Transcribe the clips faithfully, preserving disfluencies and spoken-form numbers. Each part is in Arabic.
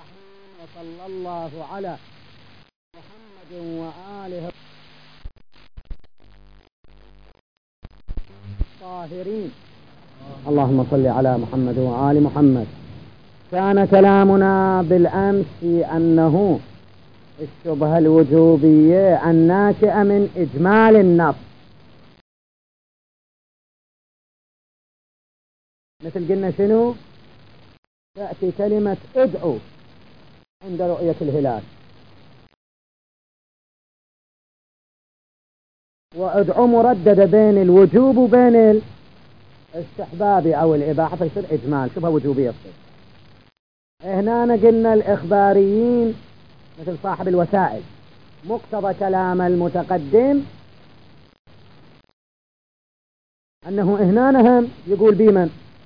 وصلى الله على محمد وآله الطاهرين. اللهم صل على محمد وآل محمد. كان كلامنا بالأمس في أنه الشبهة الوجوبية الناشئة من إجمال النص، مثل قلنا شنو؟ تأتي كلمة ادعو عند رؤية الهلال، وادعو مرددة بين الوجوب وبين الاستحباب أو الإباحة، فيصير إجمال شبهة وجوبية تصير. هنا قلنا الإخباريين مثل صاحب الوسائل مقتضى كلام المتقدم أنه هنا هم يقول بمن؟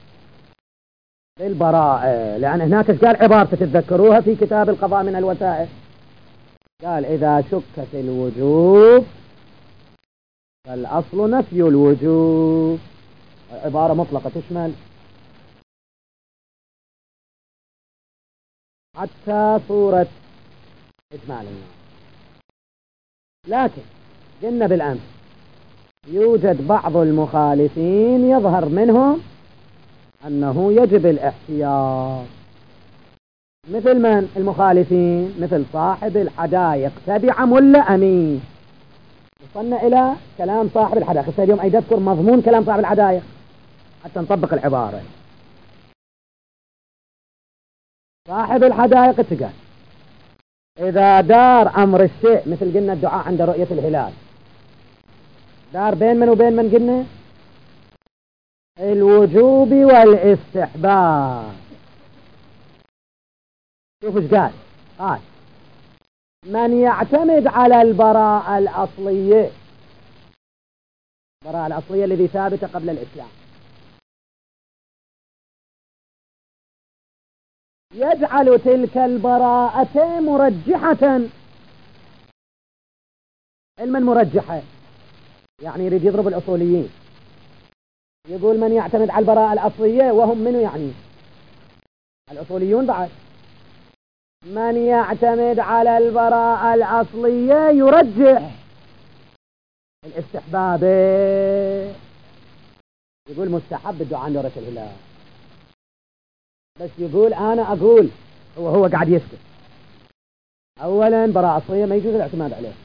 بالبراءة، لأن هناك قال عبارة تتذكروها في كتاب القضاء من الوسائل، قال إذا شك في الوجوب فالأصل نفي الوجوب. عبارة مطلقة تشمل حتى صورة إجمال الناس. لكن قلنا بالأمس يوجد بعض المخالفين يظهر منهم أنه يجب الاحتياط. مثل من المخالفين؟ مثل صاحب الحدائق تبع ملا أمين. وصلنا إلى كلام صاحب الحدائق اليوم، أي تذكر مضمون كلام صاحب الحدائق حتى نطبق العبارة. صاحب الحدائق تقال إذا دار أمر الشيء، مثل قلنا الدعاء عند رؤية الهلال، دار بين من وبين من قلنا؟ الوجوب والاستحباب. شوف ايش قال؟ قال من يعتمد على البراءة الأصلية، البراءة الأصلية الذي ثابتة قبل الإسلام، يجعل تلك البراءة مرجحة. علما مرجحة يعني يريد يضرب الأصوليين، يقول من يعتمد على البراءة الأصلية، وهم منه يعني؟ الأصوليون بعد. من يعتمد على البراءة الأصلية يرجح الاستحباب، يقول مستحب الدعاء عند رؤية الهلال، بس يقول أنا أقول هو هو قاعد يسكت. أولا براءة أصلية ما يجوز الاعتماد عليها،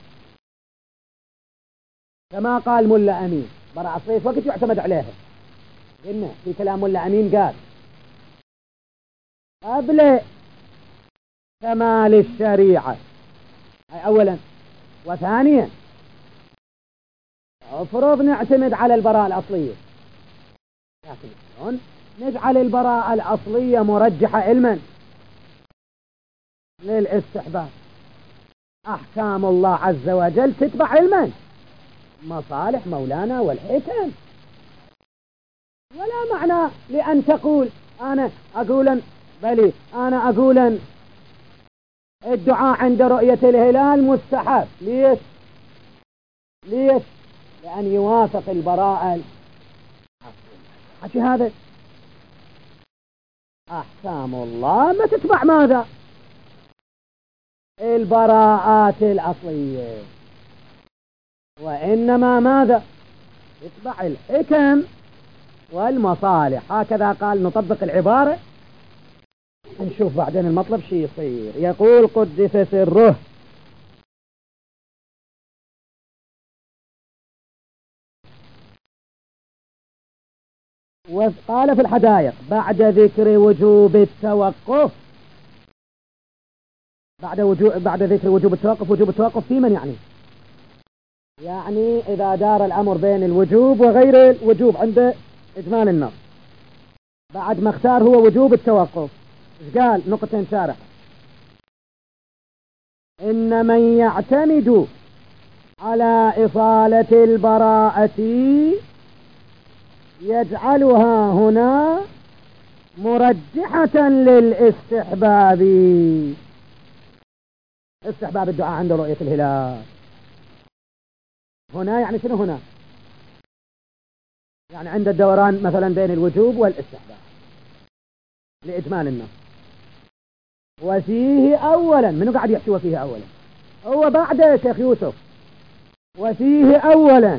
كما قال ملا أمين براءة أصلية في وقت يعتمد عليها. قلنا في كلام ملا أمين قال قبل كمال الشريعة، أي أولا. وثانيا افرض نعتمد على البراءة الأصلية، لكن شلون نجعل البراءة الأصلية مرجحة علما للاستحباب؟ أحكام الله عز وجل تتبع علما مصالح مولانا والحكم، ولا معنى لأن تقول أنا أقولا بلي أنا أقولا الدعاء عند رؤية الهلال مستحب. ليش؟ ليش؟ لأن يوافق البراءة. حكي هذا أحكام الله ما تتبع ماذا؟ البراءات الأصلية، وإنما ماذا؟ تتبع الحكم والمصالح. هكذا قال. نطبق العبارة نشوف بعدين المطلب شي يصير. يقول قدس سره وقال في الحدائق بعد ذكر وجوب التوقف، بعد وجوب بعد ذكر وجوب التوقف. وجوب التوقف في من يعني؟ يعني إذا دار الأمر بين الوجوب وغير الوجوب عند إجمال النص، بعد ما اختار هو وجوب التوقف. ايش قال؟ نقطتين شارحة. إن من يعتمد على إصالة البراءة يجعلها هنا مرجحة للاستحباب، استحباب الدعاء عند رؤية الهلال. هنا يعني شنو هنا؟ يعني عند الدوران مثلا بين الوجوب والاستحباب لإجمال النص. وفيه أولا، منو قاعد يحكي وفيه أولا؟ هو بعد يا شيخ يوسف. وفيه أولا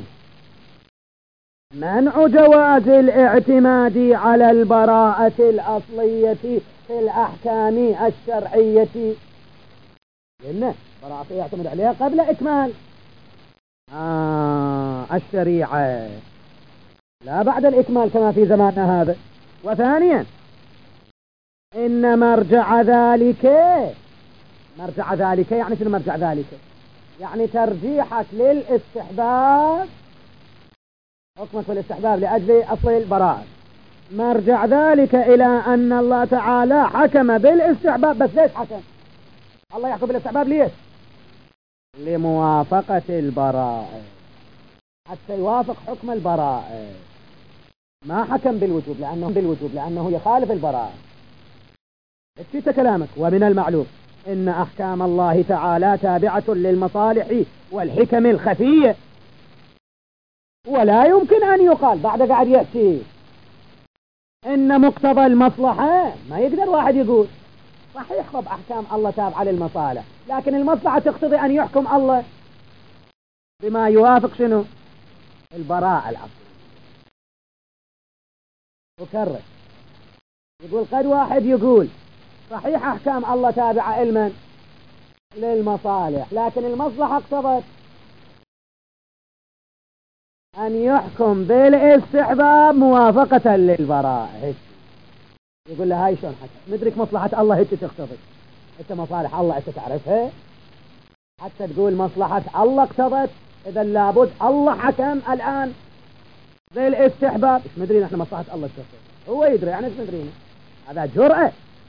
منع جواز الاعتماد على البراءة الأصلية في الأحكام الشرعية، لأن براءة يعتمد عليها قبل إكمال آه الشريعة، لا بعد الإكمال كما في زماننا هذا. وثانيا إن مرجع ذلك، مرجع ذلك يعني شنو مرجع ذلك؟ يعني ترجيحك للاستحباب، حكمك الاستحباب لأجل أصل البراءة، مرجع ذلك إلى أن الله تعالى حكم بالاستحباب. بس ليش حكم الله يحكم بالاستحباب؟ ليش؟ لموافقة البراءة، حتى يوافق حكم البراءة. ما حكم بالوجوب لأنه بالوجوب لأنه يخالف البراءة. اكتب كلامك. ومن المعلوم إن أحكام الله تعالى تابعة للمصالح والحكم الخفية، ولا يمكن أن يقال بعد قاعد يأتي إن مقتضى المصلحة. ما يقدر واحد يقول صحيح طب أحكام الله تابعة للمصالح، لكن المصلحة تقتضي أن يحكم الله بما يوافق شنو؟ البراءة الأصلية. وكرر يقول قد واحد يقول صحيح أحكام الله تابعة علما للمصالح، لكن المصلحة اقتضت أن يحكم بالاستحباب موافقة للبراءة. يقول له هاي شلون حكم؟ ندرك مصلحة الله هيك تقتضي، انت مصالح الله انت تعرفها حتى تقول مصلحة الله اقتضت، اذا لابد الله حكم الآن بالاستحباب. ايش مدري نحن مصلحة الله تقتضي؟ هو يدري، يعني ايش مدرينا؟ هذا جرأة.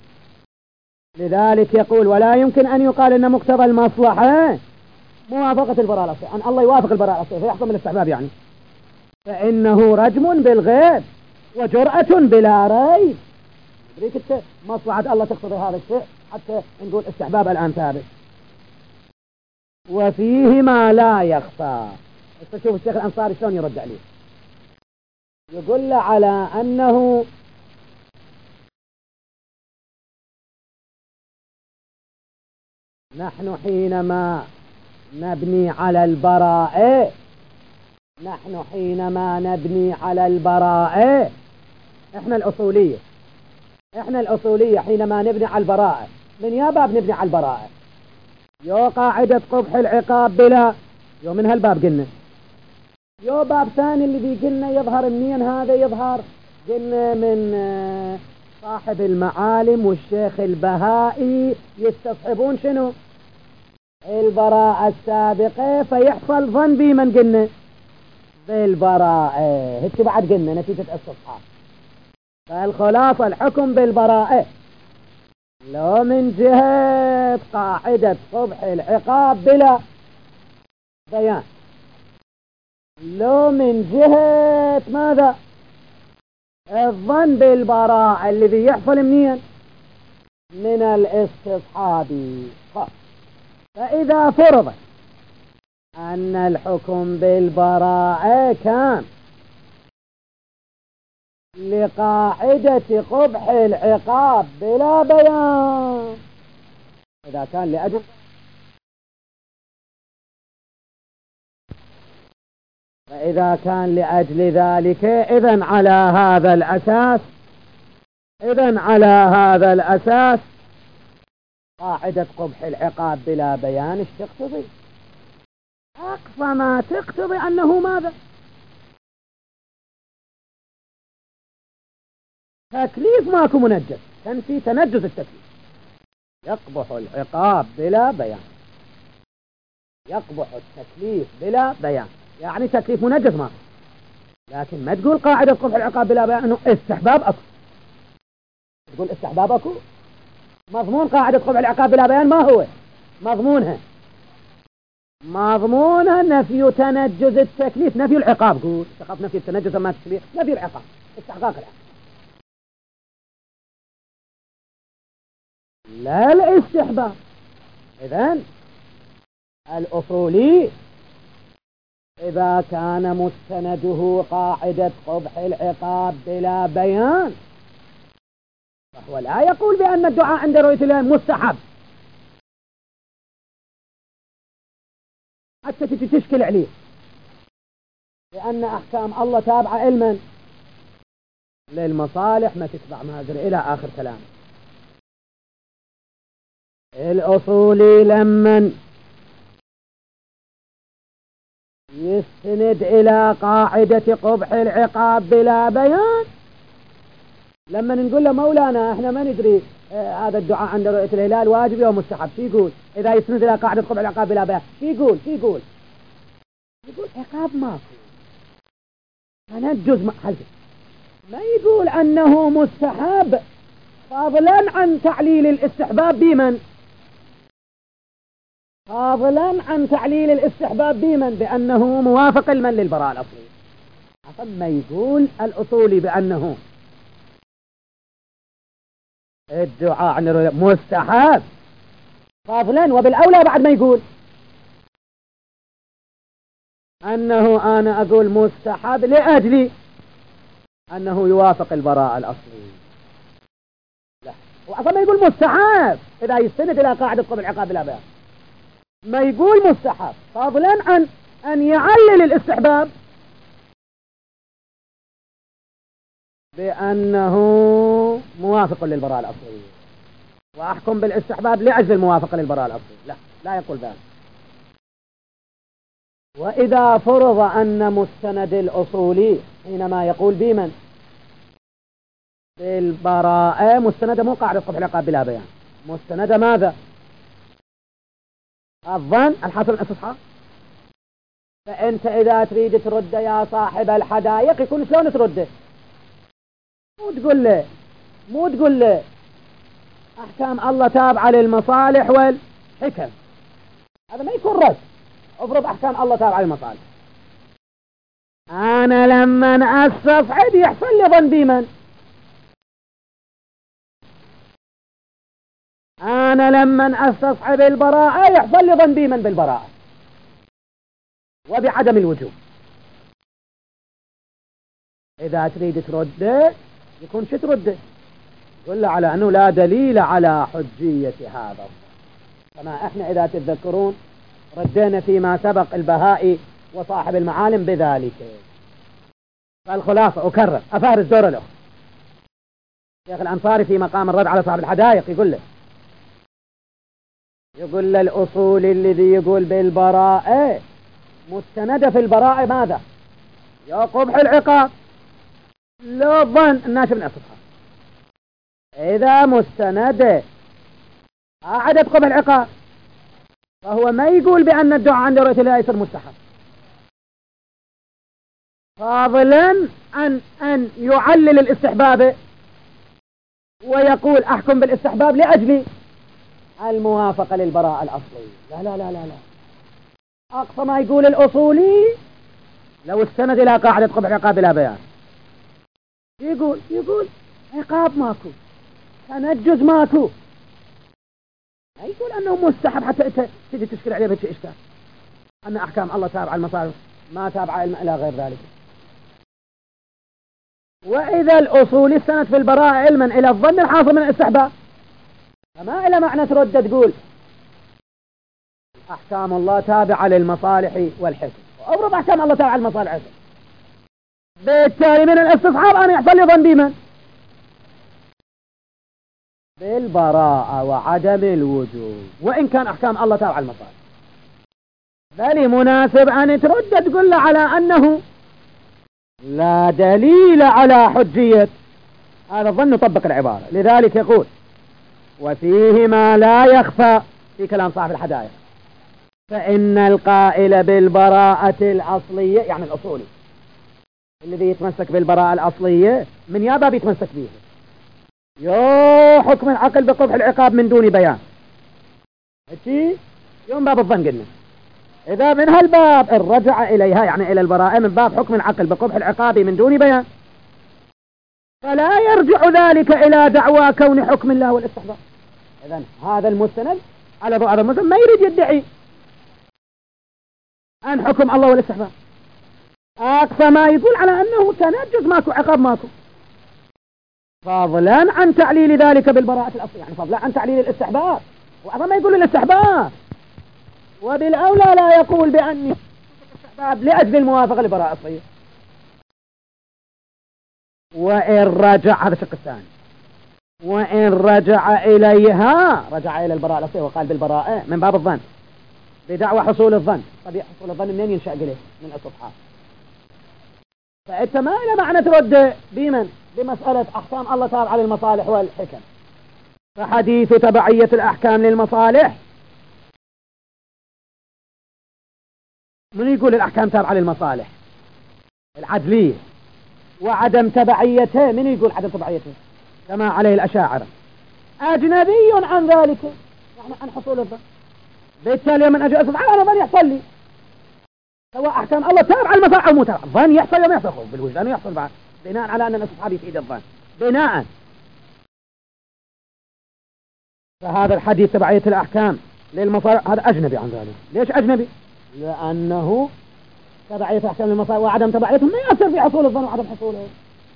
لذلك يقول ولا يمكن أن يقال إن مقتضى المصلحة موافقة البراءة الأصلية، أن الله يوافق البراءة الأصلية فيحكم بالاستحباب، يعني فإنه رجم بالغيب وجرأة بلا ريب. تدريك انت مصلحة الله تقتضي هذا الشيء حتى نقول استحباب الآن ثابت. وفيه ما لا يخفى. شوف الشيخ الأنصاري شلون يرد عليه، يقول له على أنه نحن حينما نبني على البراءة، نحن حينما نبني على البراءة احنا الأصولية، احنا الأصولية حينما نبني على البراءة، من يا باب نبني على البراءة؟ يو قاعدة قبح العقاب بلا، يو من هالباب قلنا. يو باب ثاني اللي بيقلنا يظهر منين هذا؟ يظهر قلنا من صاحب المعالم والشيخ البهائي يستصحبون شنو؟ البراءة السابقة، فيحصل ظن بمن قلنا بالبراءة. هيك بعد قلنا نتيجة استصحاب. فالخلاصة الحكم بالبراءة لو من جهة قاعدة قبح العقاب بلا بيان، لو من جهة ماذا؟ الظن بالبراءة الذي يحصل منين؟ من الاستصحاب. فإذا فرض أن الحكم بالبراءة كان لقاعدة قبح العقاب بلا بيان، إذا كان لأجل فإذا كان لأجل ذلك إذن على هذا الأساس إذن على هذا الأساس قاعدة قبح العقاب بلا بيان ايش تقتضي؟ أقصى ما تقتضي أنه ماذا؟ تكليف ماكو منجز، تنفي تنجز التكليف. يقبح العقاب بلا بيان، يقبح التكليف بلا بيان، يعني تكليف منجز ماكو. لكن ما تقول قاعدة قبح العقاب بلا بيان انه استحباب اكو، تقول استحباب اكو. مضمون قاعدة قبح العقاب بلا بيان ما هو مضمونها؟ مضمونها نفي تنجز التكليف، نفي العقاب. قول تخاف نفي التنجز ما التكليف، نفي العقاب، استحقاق العقاب لا الاستحباب. إذن الأصولي إذا كان مستنده قاعدة قبح العقاب بلا بيان ولا يقول بأن الدعاء عند رؤية الهلال مستحب حتى تشكل عليه، لأن أحكام الله تابعة علما للمصالح ما تتبع مهاجر إلى آخر كلام. الأصولي لمن يستند إلى قاعدة قبح العقاب بلا بيان، لما نقول له مولانا احنا ما ندري اه هذا الدعاء عند رؤية الهلال واجب أو مستحب، شو يقول؟ إذا يستند إلى قاعدة قبح العقاب بلا بيان شو يقول؟ شو يقول؟ يقول عقاب ماكو، تنجز ما حلف. ما يقول أنه مستحب فاضلا عن تعليل الاستحباب بمن؟ فاضلا عن تعليل الاستحباب بمن؟ بأنه موافق المن للبراءة الأصلية. ثم يقول الأصولي بأنه الدعاء عن مستحب فاضلا، وبالأولى بعد ما يقول أنه أنا أقول مستحب لأجل أنه يوافق البراءة الأصلية. لا، وأصلا ما يقول مستحب إذا يستند إلى قاعدة قبح العقاب بلا بيان، ما يقول مستحب فضلا عن أن يعلل الاستحباب بأنه موافق للبراءة الأصلية، وأحكم بالاستحباب لأجل الموافقة للبراءة الأصلية. لا، لا يقول ذلك. وإذا فرض أن مستند الأصولي حينما يقول بمن؟ بالبراءة، مستند مو قاعدة قبح العقاب بلا بيان، مستند ماذا؟ الظن الحاصل الاستصحاب. فأنت إذا تريد ترد يا صاحب الحدائق يكون شلون ترده؟ مو تقول له مو تقول له أحكام الله تابعة للمصالح والحكم، هذا ما يكون رد. افرض أحكام الله تابعة للمصالح، أنا لما أستصعد يحصل لي ظن بمن؟ أنا لما أستصحب البراءة يحصل لي ظن بمن؟ بالبراءة وبعدم الوجوب. إذا تريد ترده يكون شو ترده؟ يقول له على أنه لا دليل على حجية هذا. كما إحنا إذا تتذكرون ردينا فيما سبق البهائي وصاحب المعالم بذلك. فالخلاصة أكرر أفارس دور له شيخ الأنصاري في مقام الرد على صاحب الحدائق يقول له يقول للأصول الذي يقول بالبراءة مستند في البراءة ماذا؟ يا قبح العقاب لا ظن الناس من أصحاب. إذا مستند أعدت قبح العقاب فهو ما يقول بأن الدعاء عند رؤية الله يصير مستحب، فاضلا عن أن يعلل الاستحباب ويقول أحكم بالاستحباب لأجل الموافقة للبراءة الأصلية. لا لا لا لا لا، أقصى ما يقول الأصولي لو استند إلى قاعدة قبح العقاب بلا بيان يقول يقول عقاب ماكو، تنجز ماكو، ما يقول أنه مستحب حتى تجي تشكل عليه بهذا إشكال أن أحكام الله تابعة المصالح ما تابعة إلى غير ذلك. وإذا الأصول استند في البراءة علما إلى الظن الحاصل من الاستحباب فما إلى معنى ترد تقول أحكام الله تابعة للمصالح والحكم، وأفرض أحكام الله تابعة للمصالح والحكم بالتالي من الاستصحاب أن يحصل لي ظن بمن؟ بالبراءة وعدم الوجوب، وإن كان أحكام الله تابعة للمصالح. بل مناسب أن ترد تقول له على أنه لا دليل على حجية هذا الظن نطبق العبارة. لذلك يقول وفيه ما لا يخفى في كلام صاحب الحدائق فإن القائل بالبراءة الأصلية يعني الأصولي الذي يتمسك بالبراءة الأصلية من يا باب يتمسك به يو حكم العقل بقبح العقاب من دون بيان هاتي يوم باب الظن قلنا إذا من هالباب الرجع إليها يعني إلى البراءة من باب حكم العقل بقبح العقاب من دون بيان فلا يرجع ذلك إلى دعوى كون حكم الله والاستحباب. إذن هذا المستند على ضوء هذا المستند ما يريد يدعي عن حكم الله والاستحباب، أقصى ما يقول على أنه تنجز ماكو عقاب ماكو. فضلا عن تعليل ذلك بالبراءة الأصلية، يعني فضلا عن تعليل الاستحباب، وأيضا ما يقول الاستحباب، وبالأولى لا يقول بأني الاستحباب لأجل الموافقة للبراءة الأصلية. وإن رجع، هذا الشق الثاني، وإن رجع إليها، رجع إلى البراءة الأصلية وقال بالبراءة من باب الظن بدعوى حصول الظن. طب حصول الظن منين ينشأ إليه؟ من الاستصحاب. فأنت ما إلى معنى ترد بمن بمسألة أحكام الله تابعة للمصالح والحكم، فحديث تبعية الأحكام للمصالح، من يقول الأحكام تابعة للمصالح؟ العدلية. وعدم تبعيته، من يقول عدم تبعيته؟ كما عليه الأشاعرة، أجنبي عن ذلك، يعني عن حصول الظن. بالتالي من أجل أصبح أنا ظن يحصل لي، سواء أحكام الله تابعة للمصالح أو مو تابعة، ظن يحصل وما يحصل، بالوجدان يحصل بعد، بناء على أن الأصحاب يفيد الظن بناء. فهذا الحديث تبعية الأحكام للمصالح هذا أجنبي عن ذلك. ليش أجنبي؟ لأنه تبعية الأحكام للمصالح وعدم تبعيتهم ما يأثر في حصول الظن وعدم حصوله.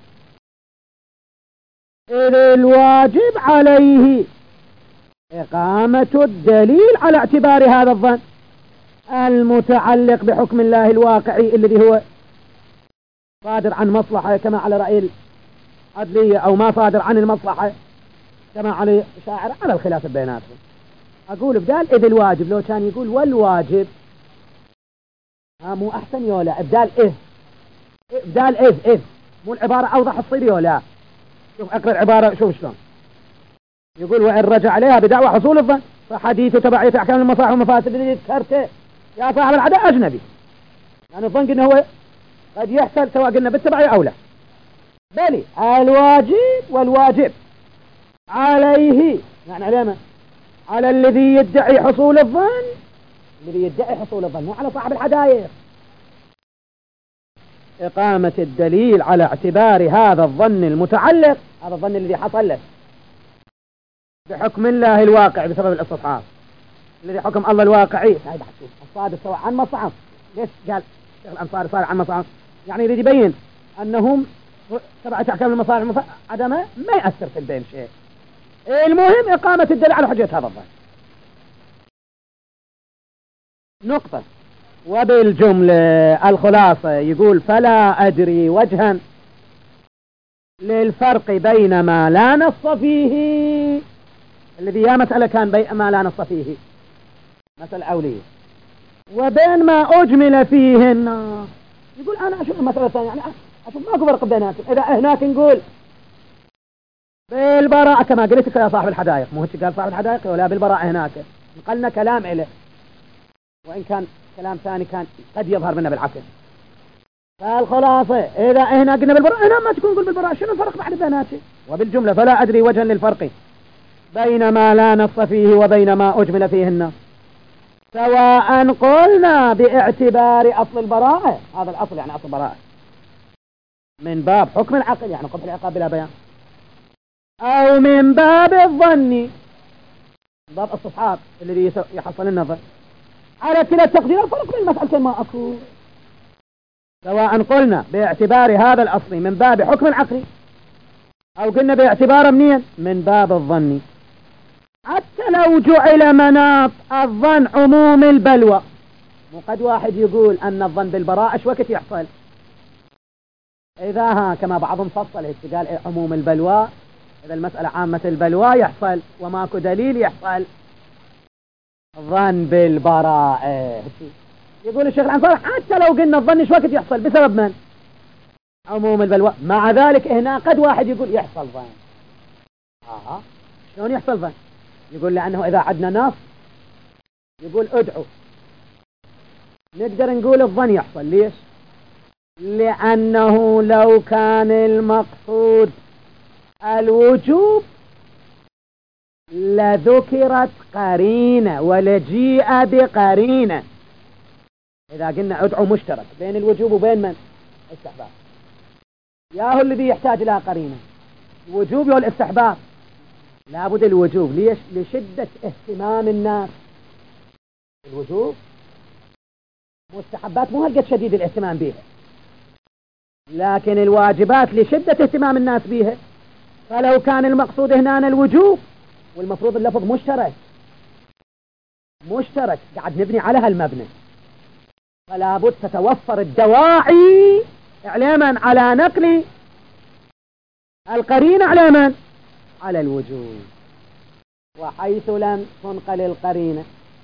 إذ الواجب عليه إقامة الدليل على اعتبار هذا الظن المتعلق بحكم الله الواقعي الذي هو صادر عن مصلحة كما على رأي العدلية، أو ما صادر عن المصلحة كما على الشاعر، على الخلاف بيناتهم. أقول بدال إذ الواجب، لو كان يقول والواجب، ها مو أحسن يولا؟ بدال إذ، بدال إذ إذ مو العبارة أوضح تصير يولا؟ شوف أقرأ العبارة، شوف شلون يقول: وإن رجع عليها بدعوى حصول الظن فحديث تبعية أحكام المصالح والمفاسد الذي ذكرته يا صاحب العداء أجنبي. يعني الظن قلنا هو قد يحصل سواء قلنا بالتبعية أو لا، بل الواجب والواجب عليه، يعني على من؟ على الذي يدعي حصول الظن، الذي يدعي حصول الظن، مو على صاحب الحدائق. إقامة الدليل على اعتبار هذا الظن المتعلق، هذا الظن الذي حصل له بحكم الله الواقع بسبب الاستصحاب، الذي حكم الله الواقعي. هاي بحث الصادر سواء عن مصعب. ليش قال الشيخ الأنصاري صار عن مصعب؟ يعني يريد يبين أنهم تبعة أحكام المصالح عدمه ما يأثر في البين شيء، المهم إقامة الدليل على حجة هذا الظن. نقطة. وبالجملة الخلاصة يقول: فلا أدري وجها للفرق بين ما لا نص فيه، الذي يا مسألة كان بين ما لا نص فيه مسألة أولية، وبين ما أجمل فيه النص. يقول أنا أشوف المسألة الثانية، يعني أشوف ماكو فرق بيناتهم. إذا هناك نقول بالبراءة كما قلت يا صاحب الحدائق، مو هيك قال صاحب الحدائق، ولا بالبراءة هناك نقلنا كلام إله، وإن كان كلام ثاني كان قد يظهر منا بالعكس. فالخلاصة إذا هنا قلنا بالبراءة، هنا ما تكون نقول بالبراءة، شنو الفرق بعد بيناتهم؟ وبالجملة فلا أدري وجها للفرق بين ما لا نص فيه وبين ما أجمل فيه النص، سواء قلنا باعتبار أصل البراءة، هذا الأصل يعني أصل البراءة من باب حكم العقل، يعني قبح العقاب بلا بيان، أو من باب الظن، باب الصحاب الذي يحصل النظر. على كلا التقدير الفرق بين المسألتين ما أكو، سواء قلنا باعتبار هذا الأصل من باب حكم العقل، أو قلنا باعتبار منين؟ من باب الظن. حتى لو جعل مناط الظن عموم البلوى، مو قد واحد يقول أن الظن بالبراءة ايش وقت يحصل؟ إذا ها كما بعضهم فصل قال عموم البلوى، إذا المسألة عامة البلوى يحصل وماكو دليل يحصل ظن بالبراءة. يقول الشيخ الأنصاري حتى لو قلنا الظن ايش وقت يحصل؟ بسبب من؟ عموم البلوى. مع ذلك هنا قد واحد يقول يحصل ظن. آه شلون يحصل ظن؟ يقول لأنه إذا عدنا نص يقول ادعو، نقدر نقول الظن يحصل. ليش؟ لأنه لو كان المقصود الوجوب لذكرت قرينة ولجيء بقرينة. إذا قلنا ادعو مشترك بين الوجوب وبين من؟ الاستحباب، ياهو الذي يحتاج إلى قرينة، الوجوب والاستحباب. لابد الوجوب. ليش؟ لشدة اهتمام الناس الوجوب، مستحبات مو هلقت شديد الاهتمام بها، لكن الواجبات لشدة اهتمام الناس بها فلو كان المقصود هنا الوجوب والمفروض اللفظ مشترك مشترك قاعد نبني على هالمبنى، فلا بد تتوفر الدواعي إعلاما على نقل القرينة على من؟ على الوجوب. وحيث لم تنقل القرينة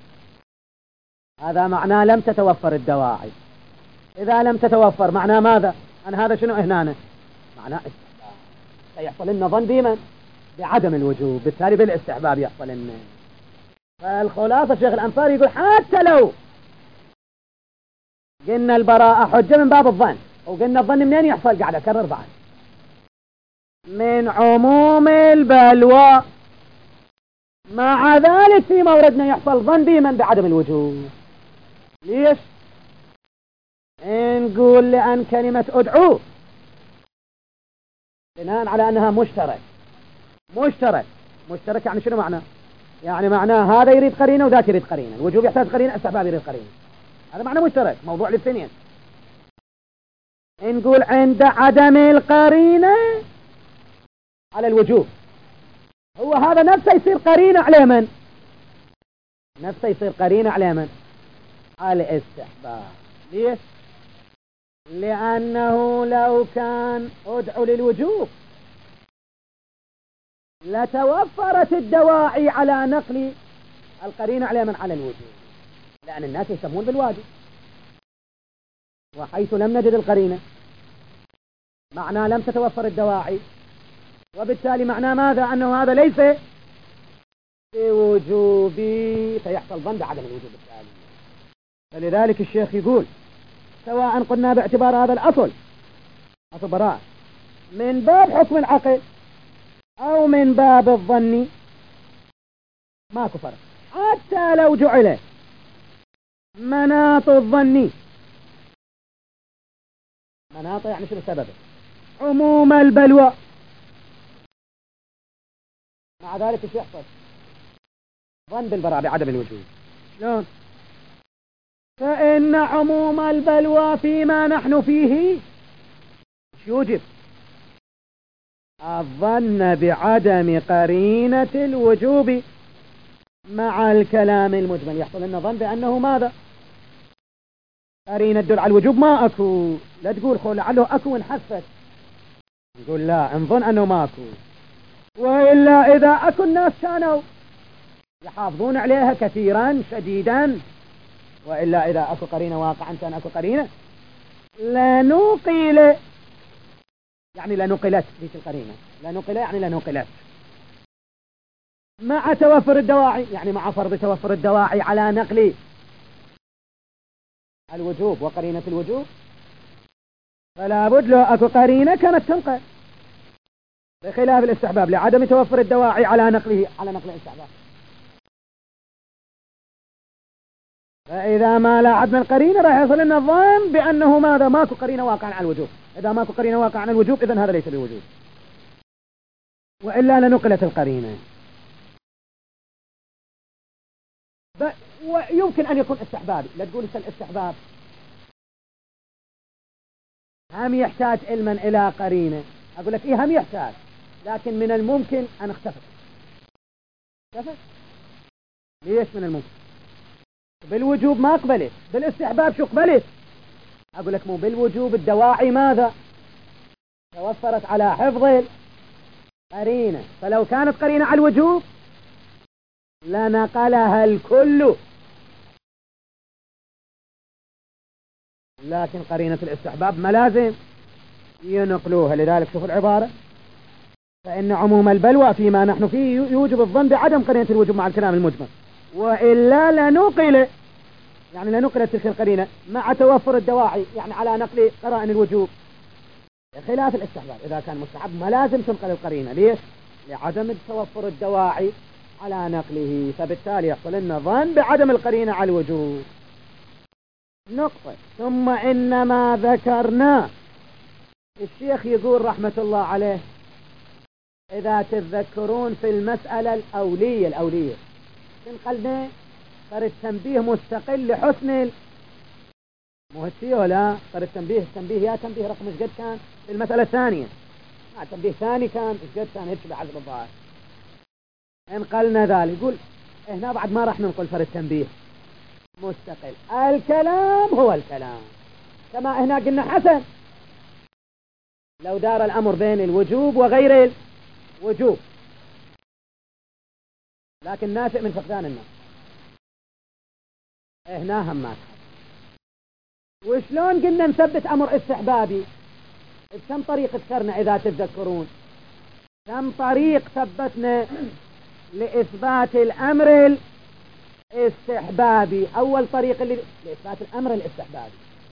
هذا معناه لم تتوفر الدواعي. إذا لم تتوفر معناه ماذا؟ أن هذا شنو هنا؟ معناه استحباب، سيحصل لنا ظن بمن؟ بعدم الوجوب، بالتالي بالاستحباب يحصل لنا. فالخلاصة الشيخ الأنصاري يقول حتى لو قلنا البراءة حجة من باب الظن، وقلنا الظن منين يحصل؟ قاعد أكرر بعد من عموم البلوى، مع ذلك في موردنا يحصل ظن بمن؟ بعدم الوجوب. ليش؟ نقول لأن كلمة أدعو بناء على أنها مشترك مشترك مشترك يعني شنو معنى؟ يعني معناه هذا يريد قرينة وذاك يريد قرينة، الوجوب يحتاج قرينة، استحباب يريد قرينة، هذا معنى مشترك موضوع للثنين. نقول عند عدم القرينة على الوجوب، هو هذا نفسه يصير قرينة على من؟ نفسه يصير قرينة على من؟ على الاستحباب. ليش؟ لأنه لو كان أدعو للوجوب لتوفرت الدواعي على نقل القرينة على من؟ على الوجوب، لأن الناس يسمون بالواجب. وحيث لم نجد القرينة معناه لم تتوفر الدواعي، وبالتالي معناه ماذا؟ أنه هذا ليس بوجوبي، فيحصل ظن بعدم الوجوب التالي. فلذلك الشيخ يقول سواء قلنا باعتبار هذا الأصل أصل براءة من باب حكم العقل أو من باب الظن ماكو فرق، حتى لو جعل مناط الظن، مناط يعني شنو سببه؟ عموم البلوى، مع ذلك ايش يحصل؟ ظن بالبراءة بعدم الوجود. شلون؟ فإن عموم البلوى فيما نحن فيه ايش يوجب؟ الظن بعدم قرينة الوجوب مع الكلام المجمل، يحصل لنا ظن بأنه ماذا؟ قرينة تدل على الوجوب ما أكو، لا تقول خو لعله أكو انحفت، نقول لا نظن أنه ما أكو، وإلا إذا أكو الناس كانوا يحافظون عليها كثيرا شديدا، وإلا إذا أكو قرينة واقعا كان أكو قرينة لا نقل، يعني لا نقلت ذيك القرينة، لا نقل يعني لا نقلت مع توفر الدواعي، يعني مع فرض توفر الدواعي على نقل الوجوب وقرينة الوجوب، فلا بد له أكو قرينة كانت تنقل، بخلاف الاستحباب لعدم توفر الدواعي على نقله على نقل الاستحباب. فإذا ما لا عدم القرينة راح يصل لنا الظن بأنه ماذا؟ ماكو قرينة واقعا على الوجوب، إذا ماكو قرينة واقعا على الوجوب إذن هذا ليس بوجوب، وإلا لنقلت القرينة. ويمكن أن يكون استحبابي، لا تقول الاستحباب هم يحتاج علما إلى قرينة، أقول لك إيه هم يحتاج، لكن من الممكن أن اختفت. اختفت ليش من الممكن؟ بالوجوب ما قبلت، بالاستحباب شو قبلت؟ أقول لك مو بالوجوب الدواعي ماذا؟ توفرت على حفظ القرينة، فلو كانت قرينة على الوجوب لنقلها الكل، لكن قرينة الاستحباب ما لازم ينقلوها. لذلك شوف العبارة، فإن عموم البلوى فيما نحن فيه يوجب الظن بعدم قرينة الوجوب مع الكلام المجمل، وإلا لنقل، يعني لنقلت تلك القرينة مع توفر الدواعي، يعني على نقل قرائن الوجوب، خلاف الاستحباب. إذا كان مستحب ما لازم تنقل القرينة، ليش؟ لعدم توفر الدواعي على نقله، فبالتالي يحصل لنا ظن بعدم القرينة على الوجوب. نقطة. ثم إنما ذكرنا، الشيخ يقول رحمة الله عليه إذا تتذكرون في المسألة الأولية الأولية تنقلنا صار التنبيه مستقل لحسن مهتي ولا صار التنبيه التنبيه يا تنبيه رقم ايش قد كان في المسألة الثانية آه تنبيه ثاني كان إيش قد كان هيك بحسب الظاهر. إن قلنا ذلك يقول هنا بعد ما راح ننقل فرد تنبيه مستقل. الكلام هو الكلام كما هنا قلنا حسن لو دار الأمر بين الوجوب وغير الوجوب، لكن ناشئ من فقدان النص. هنا هم ما تحب. وشلون قلنا نثبت أمر استحبابي؟ بكم طريق ذكرنا إذا تتذكرون؟ كم طريق ثبتنا لإثبات الأمر الاستحبابي؟ أول طريق اللي لإثبات الأمر الاستحبابي،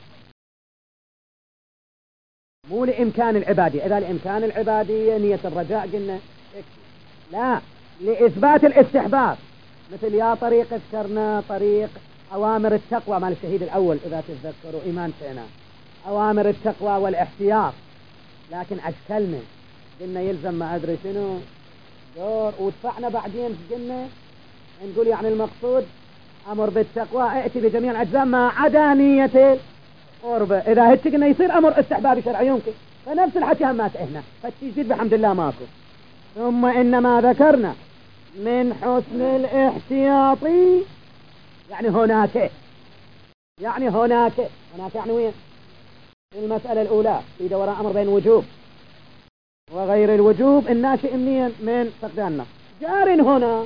مو لإمكان العبادية. إذا لإمكان العبادية نية الرجاء قلنا لا، لإثبات الاستحباب. مثل يا طريق ذكرنا طريق أوامر التقوى مال الشهيد الأول إذا تتذكروا إيمان سينا، أوامر التقوى والاحتياط. لكن أشكلنا قلنا يلزم ما أدري شنو دور، ودفعنا بعدين قلنا نقول يعني المقصود أمر بالتقوى ائتي بجميع الأجزاء ما عدا نية القربة. إذا هيك قلنا يصير أمر استحبابي شرعي يمكن. فنفس الحكي هم هنا، فالتجديد بحمد الله ماكو. ثم إنما ذكرنا من حسن الاحتياطي يعني هناك، يعني هناك هناك يعني وين؟ المسألة الأولى في دوران أمر بين وجوب وغير الوجوب الناشئ منين؟ من فقدان. جار هنا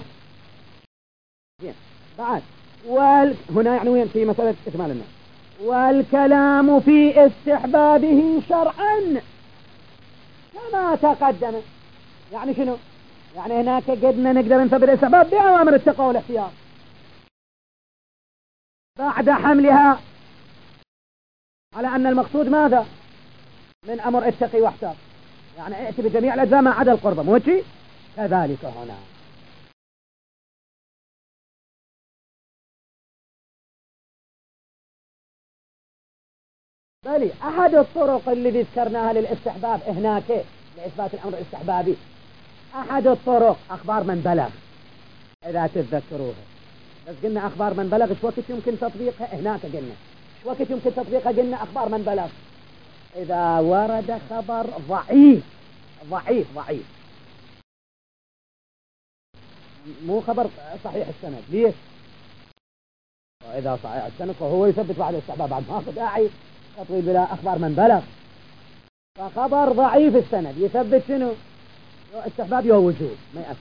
بعد وال... هنا يعني وين؟ في مسألة إكمال النص. والكلام في استحبابه شرعا كما تقدم. يعني شنو؟ يعني هناك قدنا نقدر نثبت الاستحباب بأوامر التقوى والاحتياط بعد حملها على أن المقصود ماذا؟ من أمر اتقي واحتاط، يعني ائتي بجميع الأجزاء ما عدا القربة. مو شيء كذلك هنا. بلي أحد الطرق اللي ذكرناها للاستحباب هناك لإثبات الأمر الاستحبابي، أحد الطرق أخبار من بلغ إذا تتذكروها. بس قلنا أخبار من بلغ إيش وقت يمكن تطبيقها؟ هناك قلنا إيش وقت يمكن تطبيقها؟ قلنا أخبار من بلغ إذا ورد خبر ضعيف ضعيف ضعيف مو خبر صحيح السند. ليش؟ وإذا صحيح السند فهو يثبت بعد الاستحباب، بعد ما داعي تطويل بلا أخبار من بلغ. فخبر ضعيف السند يثبت شنو؟ استحباب يو وجوب ما يأثر.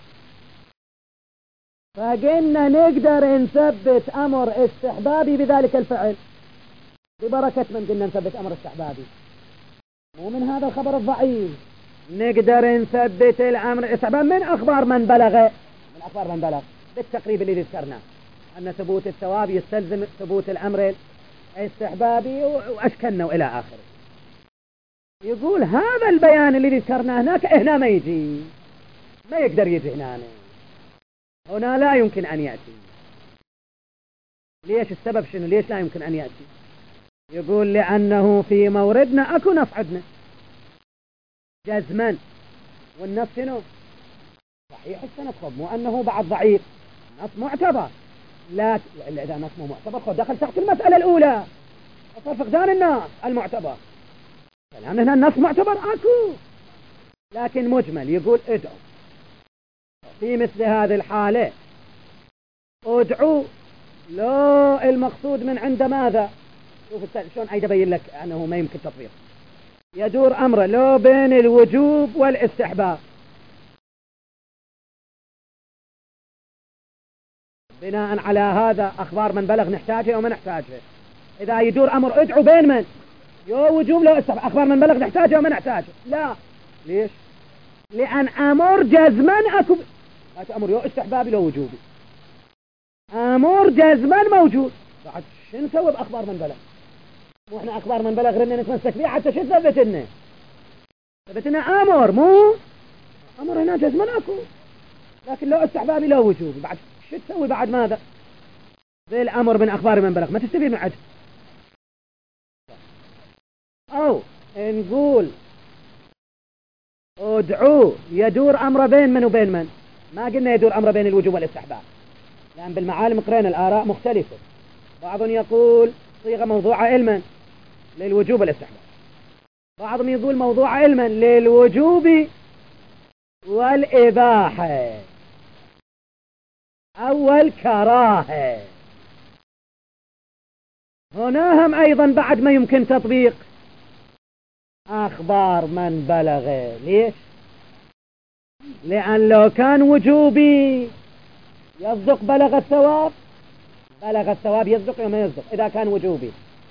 فقلنا نقدر نثبت أمر استحبابي بذلك الفعل ببركة من قلنا نثبت أمر استحبابي مو من هذا الخبر الضعيف. نقدر نثبت الأمر الاستحباب من أخبار من بلغ، من أخبار من بلغ بالتقريب اللي ذكرناه أن ثبوت الثواب يستلزم ثبوت الأمر الاستحبابي وأشكلنا وإلى آخره. يقول هذا البيان اللي ذكرناه هناك هنا ما يجي، ما يقدر يجي هنا، هنا لا يمكن أن يأتي. ليش؟ السبب شنو؟ ليش لا يمكن أن يأتي؟ يقول لأنه في موردنا أكو نص عندنا جزما، والنص شنو؟ صحيح السند. خذ مو أنه بعد ضعيف، نص معتبر. لا إذا نص مو معتبر خذ دخل تحت المسألة الأولى صار فقدان النص المعتبر. لأن هنا النص معتبر أكو، لكن مجمل. يقول ادعو في مثل هذه الحالة، ادعو لو المقصود من عند ماذا؟ شوف شلون عايز أبين لك أنه ما يمكن تطبيق. يدور أمره لو بين الوجوب والاستحباب، بناء على هذا أخبار من بلغ نحتاجها أو ما نحتاجها. إذا يدور أمر ادعو بين من؟ يو وجوب لو استحباب. أخبار من بلغ نحتاجها أو ما نحتاجها؟ لا. ليش؟ لأن أمر جزما أكو، هذا أمر يو استحبابي لو وجوبي، أمر جزما موجود. بعد شو نسوي بأخبار من بلغ؟ مو إحنا أخبار من بلغ رنا نتمسك فيها حتى شو ثبت لنا؟ ثبت لنا أمر، مو أمر هنا جزما أكو، لكن لو استحبابي لو وجوبي. بعد شو تسوي بعد ماذا؟ ذي الأمر من أخبار من بلغ ما تستفيد من عده. أو نقول ادعو يدور أمر بين من وبين من؟ ما قلنا يدور أمر بين الوجوب والاستحباب، لأن بالمعالم قرينا الآراء مختلفة. بعض يقول صيغة موضوعة علما للوجوب والاستحباب، بعضهم يقول موضوع علما للوجوب والإباحة أو الكراهة. هنا هم أيضا بعد ما يمكن تطبيق أخبار من بلغ. ليش؟ لأن لو كان وجوبي يصدق بلغ الثواب، بلغ الثواب يصدق وما يصدق إذا كان وجوبي.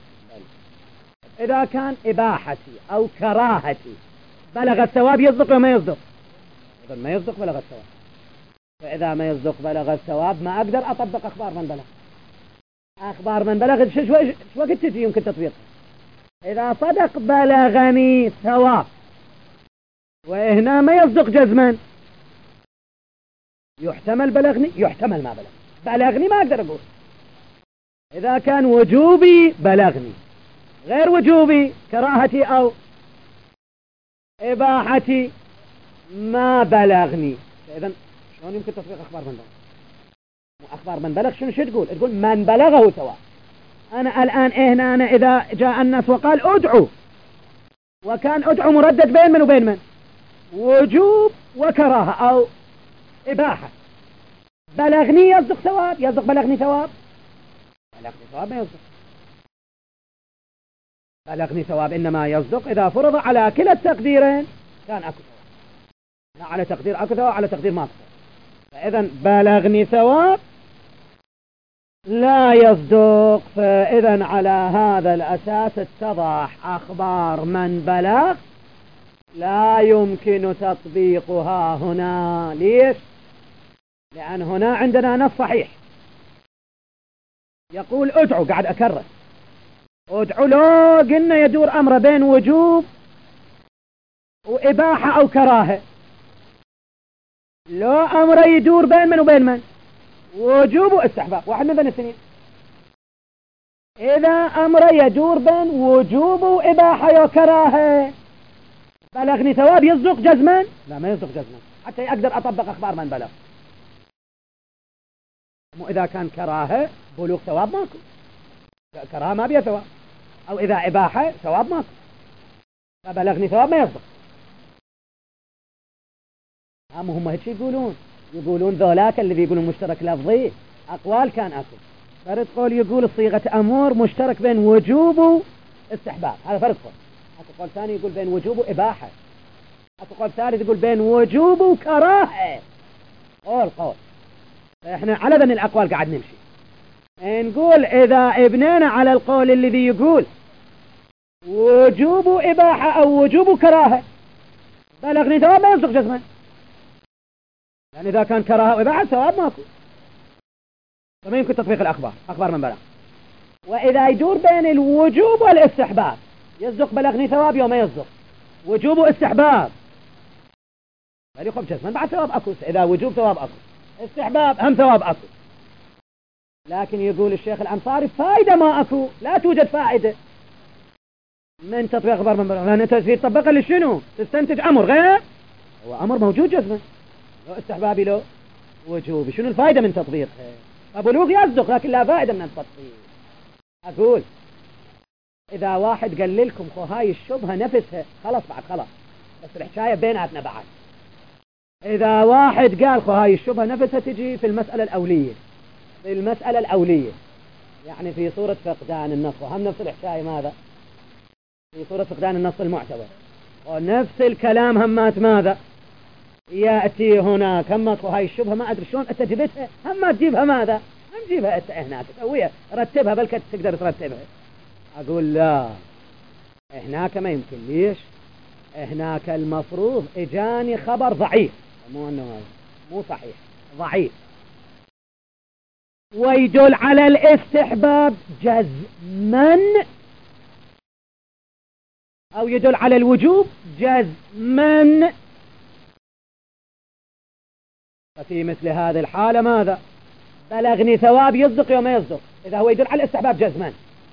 إذا كان إباحتي أو كراهتي بلغ الثواب يصدق وما يصدق، إذا ما يصدق بلغ الثواب. فإذا ما يصدق بلغ الثواب ما أقدر أطبق أخبار من بلغ. أخبار من بلغ شو وقت تجي يمكن تطبيقها؟ إذا صدق بلغني ثواب، وهنا ما يصدق جزما، يحتمل بلغني يحتمل ما بلغ. بلغني ما أقدر أقول. إذا كان وجوبي بلغني، غير وجوبي كراهتي أو إباحتي ما بلغني. إذن شلون يمكن تطبيق أخبار من بلغ؟ أخبار من بلغ شنو شو تقول؟ تقول من بلغه ثواب. أنا الآن هنا أنا إذا جاء الناس وقال أدعو، وكان أدعو مردد بين من وبين من؟ وجوب وكراهة أو إباحة. بلغني يصدق ثواب، يصدق بلغني ثواب؟ بلغني ثواب ما يصدق. بلغني ثواب إنما يصدق إذا فرض على كلا التقديرين كان أكو ثواب. لا على تقدير أكو ثواب، على تقدير ما أكو ثواب. فإذا بلغني ثواب لا يصدق. فإذا على هذا الأساس اتضح أخبار من بلغ لا يمكن تطبيقها هنا. ليش؟ لأن هنا عندنا نص صحيح يقول ادعو، قاعد أكرر ادعو. لو قلنا يدور أمر بين وجوب وإباحة أو كراهة، لو أمر يدور بين من وبين من؟ وجوب واستحباب، واحد من بين الاثنين. إذا أمر يدور بين وجوب وإباحة وكراهة بلغني ثواب يصدق جزما؟ لا ما يصدق جزما حتى أقدر أطبق أخبار من بلغ. مو إذا كان كراهة بلوغ ثواب ماكو، كراهة ما بيها ثواب، أو إذا إباحة ثواب ماكو، فبلغني ثواب ما يصدق. هم هم هيك يقولون، يقولون ذولاك اللي بيقولون مشترك لفظي أقوال كان أكو. فرد قول يقول صيغة أمور مشترك بين وجوب واستحباب، هذا فرد قول. أكو قول ثاني يقول بين وجوب وإباحة. أكو قول ثالث يقول بين وجوب وكراهة. قول قول. إحنا على ذن الأقوال قاعد نمشي. نقول إذا ابنينا على القول الذي يقول وجوب إباحة أو وجوب كراهة بلغني ثواب ما يصدق جزما، يعني إذا كان كراهة وإباحة ثواب ماكو، فما يمكن تطبيق الأخبار أخبار من بلغ. وإذا يدور بين الوجوب والاستحباب يصدق بلغني ثواب يوم ما يصدق وجوب واستحباب هل يخب جزما بعد ثواب أكو. إذا وجوب ثواب أكو، استحباب هم ثواب أكو. لكن يقول الشيخ الأنصاري فائدة ما أكو، لا توجد فائدة من تطبيق أخبار من بلغ، لأن أنت تطبقها لشنو؟ تستنتج أمر غير هو أمر موجود جزما، لو استحبابي لو وجوبي، شنو الفائدة من تطبيقها؟ فبلوغ يصدق لكن لا فائدة من التطبيق. أقول إذا واحد قال لكم خو هاي الشبهة نفسها خلاص بعد خلاص، بس الحكاية بيناتنا بعد. إذا واحد قال خو هاي الشبهة نفسها تجي في المسألة الأولية، في المسألة الأولية يعني في صورة فقدان النص، وهم نفس الحكاية ماذا؟ في صورة فقدان النص المعتبر، ونفس الكلام همات ماذا؟ يأتي هناك همات خو هاي الشبهة ما أدري شلون أنت جبتها، هم ما تجيبها ماذا؟ هم تجيبها أنت هناك تسويها رتبها بل تقدر ترتبها. أقول لا هناك ما يمكن. ليش؟ هناك المفروض إجاني خبر ضعيف، مو أنه مو صحيح، ضعيف، ويدل على الاستحباب جزما أو يدل على الوجوب جزما. ففي مثل هذه الحالة ماذا؟ بلغني ثواب يصدق يوم ما يصدق إذا هو يدل على الاستحباب جزما.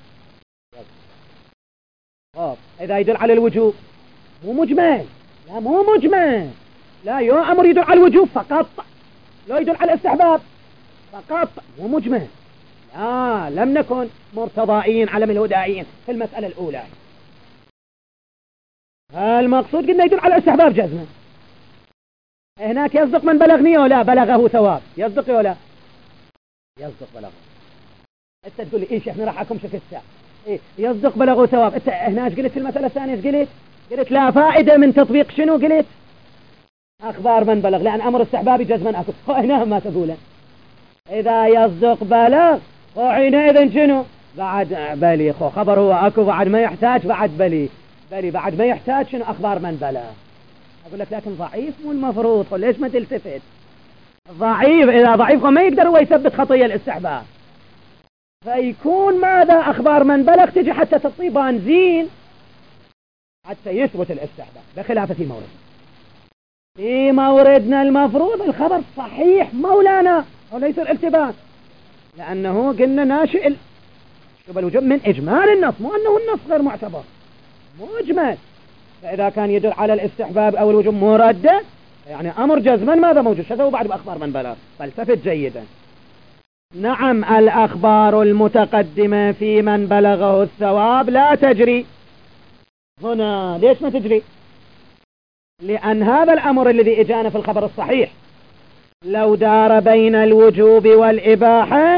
طب إذا يدل على الوجوب مو مجمل، لا مو مجمل، لا يو أمر يدل على الوجوب فقط، لا يدل على الاستحباب فقط، مو مجمل. لا لم نكن مرتضائيين على من الهدائيين في المسألة الأولى. المقصود قلنا يدل على استحباب جزمة. هناك يصدق من بلغني ولا بلغه ثواب؟ يصدق ولا يصدق بلغه؟ انت تقول لي ايش احنا راح اكم شكل الساعة إيه؟ يصدق بلغه ثواب. انت هنا ايش قلت في المسألة الثانية؟ ايش قلت؟ قلت لا فائدة من تطبيق شنو؟ قلت اخبار من بلغ، لان امر استحبابي جزما اكو. هنا ما تقوله اذا يصدق بلغ وحينئذ شنو بعد بلي خو خبر هو اكو بعد ما يحتاج بعد بلي بلي بعد ما يحتاج شنو اخبار من بلغ. اقول لك لكن ضعيف مو المفروض. ليش ما تلتفت؟ ضعيف. اذا ضعيف ما يقدر هو يثبت خطية الاستحباب، فيكون ماذا اخبار من بلغ تجي حتى تعطي بنزين حتى يثبت الاستحباب، بخلاف في مورد في موردنا المفروض الخبر صحيح مولانا وليس الالتباس، لأنه قلنا ناشئ شبه الوجوب من إجمال النص، مو أنه النص غير معتبر، مجمل. فإذا كان يدل على الاستحباب أو الوجوب مرده يعني أمر جزما ماذا موجود شذا وبعد بأخبار من بلغ. فالتفت جيدا. نعم الأخبار المتقدمة في من بلغه الثواب لا تجري هنا. ليش ما تجري؟ لأن هذا الأمر الذي إجانا في الخبر الصحيح لو دار بين الوجوب والإباحة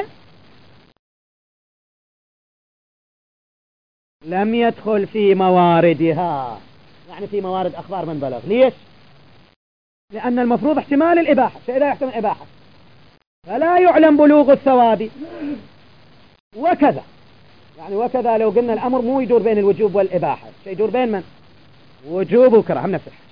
لم يدخل في مواردها، يعني في موارد أخبار من بلغ. ليش؟ لأن المفروض احتمال الإباحة، شيء لا يحتمل الإباحة فلا يعلم بلوغ الثواب. وكذا يعني وكذا لو قلنا الأمر مو يدور بين الوجوب والإباحة، شيء يدور بين من؟ وجوب وكراهة، نفس الحاجة.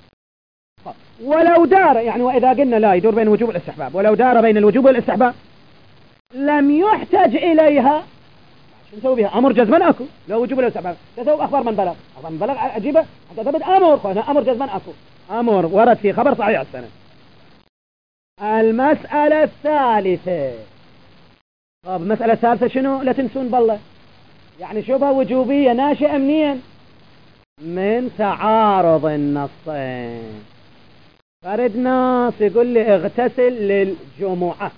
ولو دار يعني وإذا قلنا لا يدور بين الوجوب والاستحباب، ولو دار بين الوجوب والاستحباب لم يحتج إليها. شو نسوي بها؟ أمر جزما أكو لو وجوب ولا استحباب. تسوي أخبار من بلغ، أخبار من بلغ أجيبه حتى تثبت أمر، فهنا أمر جزما أكو، أمر ورد في خبر صحيح السنة. المسألة الثالثة. طب المسألة الثالثة شنو؟ لا تنسون بالله يعني شبهة وجوبية ناشئة منين؟ من تعارض النصين. فرد نص يقول لي اغتسل للجمعة،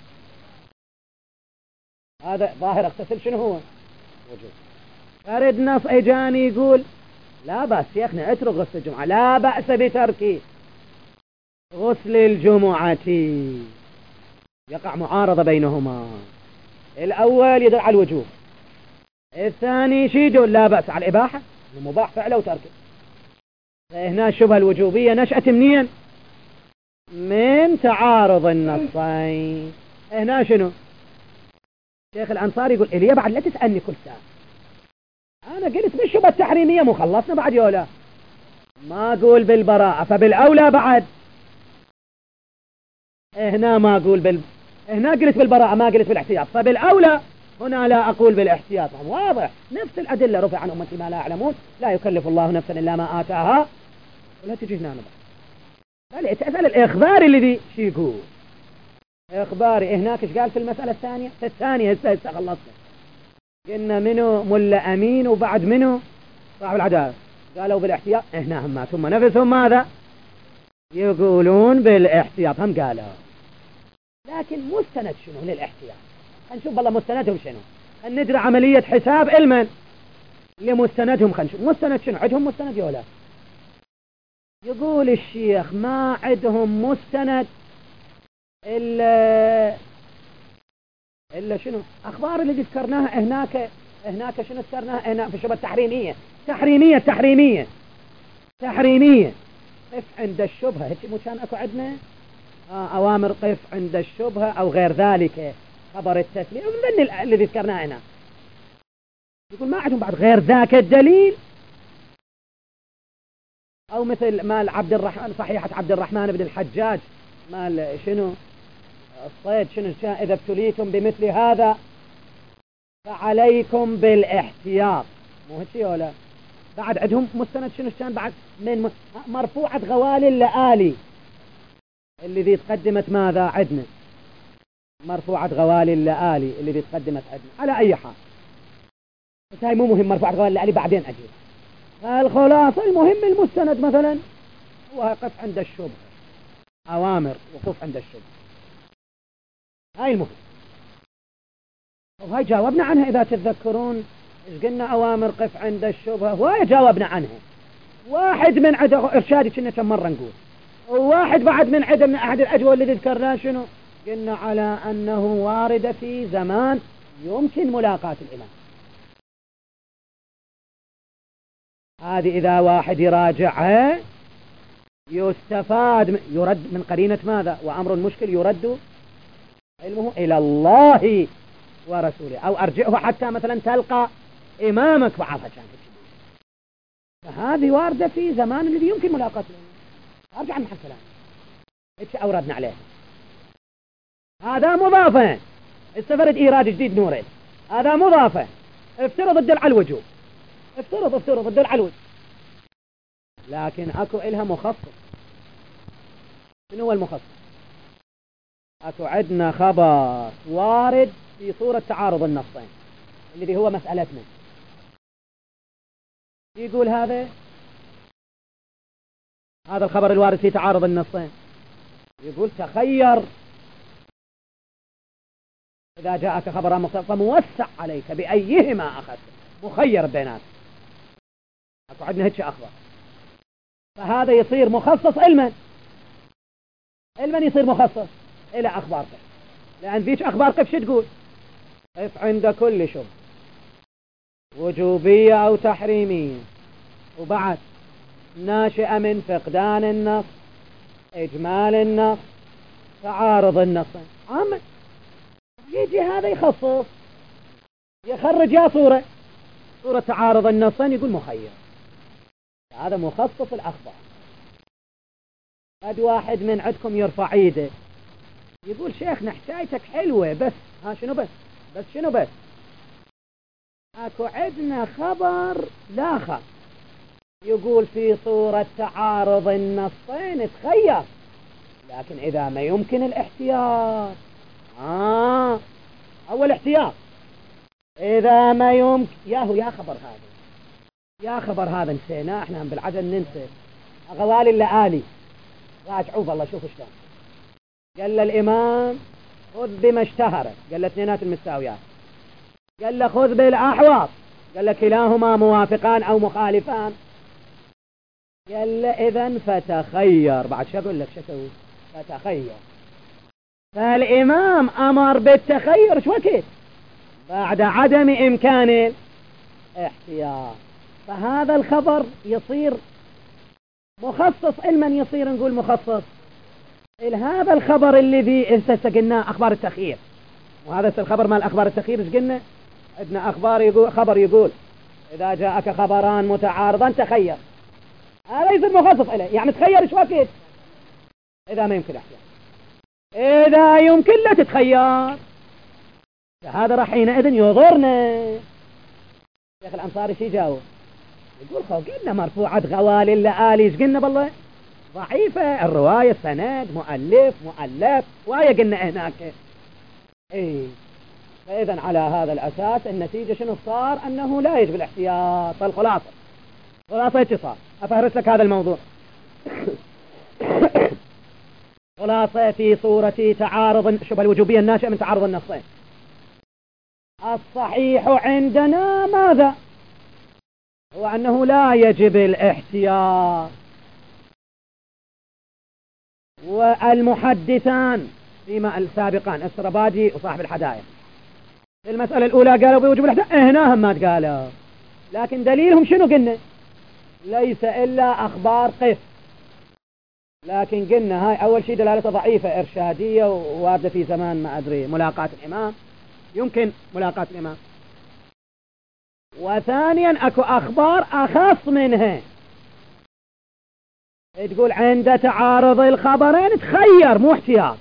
هذا ظاهر اغتسل شنو هو؟ وجوب. فرد نص اجاني يقول لا بأس يا اخنا اترك غسل الجمعة، لا بأس بترك غسل الجمعة. يقع معارضة بينهما. الأول يدل على الوجوب، الثاني شي يدل لا بأس على الإباحة، المباح فعله وتركه. فهنا الشبهة الوجوبية نشأت منين؟ من تعارض النصين. هنا شنو؟ شيخ الأنصاري يقول إلي بعد لا تسألني كل ساعة، أنا قلت بالشبهة التحريمية مو خلصنا بعد يولا، ما أقول بالبراءة فبالأولى بعد. هنا ما أقول بال هنا قلت بالبراءة ما قلت بالاحتياط، فبالأولى هنا لا أقول بالاحتياط. واضح نفس الأدلة رفع عن أمتي ما لا يعلمون، لا يكلف الله نفسا إلا ما آتاها. ولا تجي هنا بل تسأل الإخبار الذي شي يقول إخباري هناك إيش قال في المسألة الثانية؟ الثانية هسه هسه خلصنا قلنا منو ملا أمين وبعد منو صاحب العدالة، قالوا بالاحتياط. هنا هم ثم نفسهم ماذا يقولون؟ بالاحتياط هم قالوا. لكن مستند شنو للاحتياط؟ هنشوف والله مستندهم شنو، هندري عملية حساب المن لمستندهم. خنشوف مستند شنو عندهم، مستند يولا. يقول الشيخ ما عندهم مستند إلا إلا شنو أخبار اللي ذكرناها هناك. هناك شنو ذكرناها هنا في الشبهة التحريمية تحريمية تحريمية تحريمية قف عند الشبهة. هيك مو كان أكو عندنا آه أوامر قف عند الشبهة أو غير ذلك، خبر التسليم من اللي ذكرناه هنا. يقول ما عندهم بعد غير ذاك الدليل، أو مثل مال عبد الرحمن صحيحة عبد الرحمن بن الحجاج مال شنو الصيد شنو كان إذا ابتليتم بمثل هذا فعليكم بالاحتياط. مو هيك ولا بعد عندهم مستند شنو كان بعد من مرفوعة غوالي اللآلي اللي ذي تقدمت ماذا عندنا مرفوعة غوالي اللآلي اللي ذي تقدمت عندنا. على أي حال بس هاي مو مهم مرفوعة غوالي اللآلي بعدين أجيب. الخلاصة المهم المستند مثلا هو قف عند الشبه، أوامر وقف عند الشبه، هاي المهم. وهاي جاوبنا عنها إذا تتذكرون إيش قلنا أوامر قف عند الشبهة، وهاي جاوبنا عنها واحد من عده إرشادي كنا كم مرة نقول، وواحد بعد من عده من أحد الأجوبة اللي ذكرناه شنو؟ قلنا على أنه وارد في زمان يمكن ملاقاة الإمام. هذه إذا واحد يراجعها يستفاد يرد من قرينة ماذا؟ وأمر مشكل يرد علمه إلى الله ورسوله، أو أرجعه حتى مثلا تلقى إمامك بعضها كانت. فهذه واردة في زمان الذي يمكن ملاقاة الإمام. أرجع عن محل كلام إيش أوردنا عليه. هذا مضافة، استفرد إيراد جديد نورين. هذا مضافة، افترض الدل على الوجوب، افترض افترض الدل على الوجوب، لكن أكو إلها مخصص. شنو هو المخصص؟ أكو عندنا خبر وارد في صورة تعارض النصين الذي هو مسألتنا. يقول هذا هذا الخبر الوارد في تعارض النصين، يقول تخير إذا جاءك خبر مختص فموسع عليك بأيهما أخذت، مخير بينات. أكو عندنا هيك أخبار، فهذا يصير مخصص علما. علما يصير مخصص إلى أخبار قف، لأن ذيك أخبار قف شو تقول؟ قف عند كل شبهة وجوبية أو تحريمية، وبعد ناشئة من فقدان النص، إجمال النص، تعارض النص. عامة يجي هذا يخصص، يخرج يا صورة صورة تعارض النصين، يقول مخير. هذا مخصص الأخبار. قد واحد من عندكم يرفع ايده يقول شيخنا حكايتك حلوة، بس ها شنو بس بس شنو بس اكو عندنا خبر لاخر يقول في صورة تعارض النصين تخير، لكن إذا ما يمكن الاحتياط. آه أول احتياط إذا ما يمكن. ياهو يا خبر هذا يا خبر هذا نسيناه احنا بالعجل ننسى. غوالي اللآلي راجعوا والله شوفوا شلون. قال له الإمام خذ بما اشتهرت، قال له اثنينات المستويات، قال له خذ بالأحوط، قال له كلاهما موافقان أو مخالفان، قال له إذن فتخير. بعد شو أقول لك شو فتخير. فالإمام أمر بالتخير شو وقت؟ بعد عدم إمكان الاحتياط. فهذا الخبر يصير مخصص علما، يصير نقول مخصص هذا الخبر الذي استقلناه أخبار التخيير. وهذا الخبر مال أخبار التخيير ايش قلنا؟ عندنا أخبار يقول خبر يقول إذا جاءك خبران متعارضان تخير. هذا يصير مخصص عليه، يعني تخير ايش وقت؟ إذا ما يمكن احتياط. إذا يمكن لا تتخير هذا راح حينئذ يضرنا. شيخ الأنصاري شي جاوب؟ يقول خو قلنا مرفوعة غوالي اللآلي، ايش قلنا بالله؟ ضعيفة الرواية، سند مؤلف مؤلف وهي قلنا هناك. ايه فإذا على هذا الأساس النتيجة شنو صار؟ أنه لا يجب الاحتياط. فالخلاصة خلاصة اتصال أفهرس لك هذا الموضوع. خلاصة في صورة تعارض شبه الوجوبية الناشئة من تعارض النصين. الصحيح عندنا ماذا؟ هو أنه لا يجب الاحتياط. والمحدثان فيما السابقان السرباجي وصاحب الحدائق في المسألة الأولى قالوا بوجوب الاحتياط، هنا هم ما قالوا، لكن دليلهم شنو قلنا؟ ليس إلا أخبار قف. لكن قلنا هاي أول شيء دلالة ضعيفة إرشادية وواردة في زمان ما أدري ملاقاة الإمام، يمكن ملاقاة الإمام. وثانيا أكو أخبار أخص منها تقول عند تعارض الخبرين تخير مو احتياط،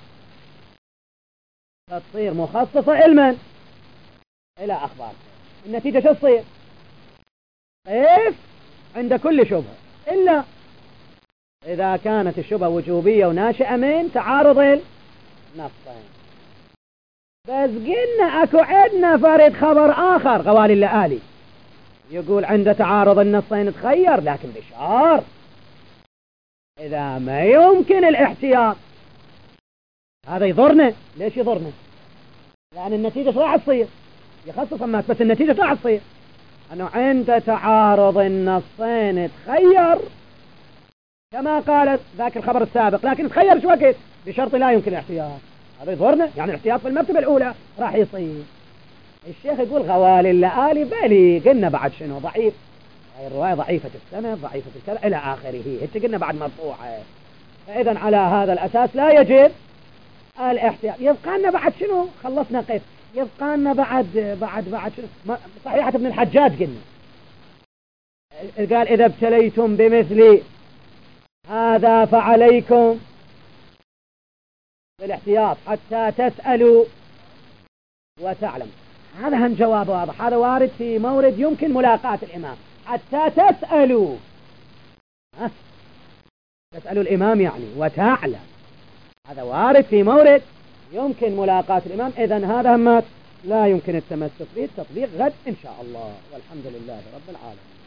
فتصير مخصصة علما إلى أخبار. النتيجة شو تصير؟ قف عند كل شبهة إلا إذا كانت الشبهة وجوبية وناشئة من تعارض النصين. بس قلنا أكو عندنا فرد خبر آخر غوالي اللآلي يقول عند تعارض النصين تخير، لكن بشار إذا ما يمكن الاحتياط. هذا يضرنا. ليش يضرنا؟ لأن النتيجة راح تصير يخصص أمات، بس النتيجة راح تصير أنه عند تعارض النصين تخير كما قالت ذاك الخبر السابق، لكن تخير شو وقت بشرط لا يمكن الاحتياط. هذا يضرنا، يعني الاحتياط في المرتبة الأولى راح يصير. الشيخ يقول غوالي اللآلي بلي، قلنا بعد شنو ضعيف، هاي الرواية ضعيفة السند ضعيفة الكذا إلى آخره، هيك قلنا بعد مرفوعة. فإذا على هذا الأساس لا يجب الاحتياط. يبقى لنا بعد شنو؟ خلصنا قيس، يبقى لنا بعد بعد بعد شنو؟ صحيحة ابن الحجاج قلنا قال إذا ابتليتم بمثل هذا فعليكم بالاحتياط حتى تسألوا وتعلم. هذا هم جواب واضح، هذا وارد في مورد يمكن ملاقاة الإمام. حتى تسألوا، ها؟ تسألوا الإمام يعني وتعلم، هذا وارد في مورد يمكن ملاقاة الإمام. إذن هذا ما لا يمكن التمسك به. التطبيق غد إن شاء الله، والحمد لله رب العالمين.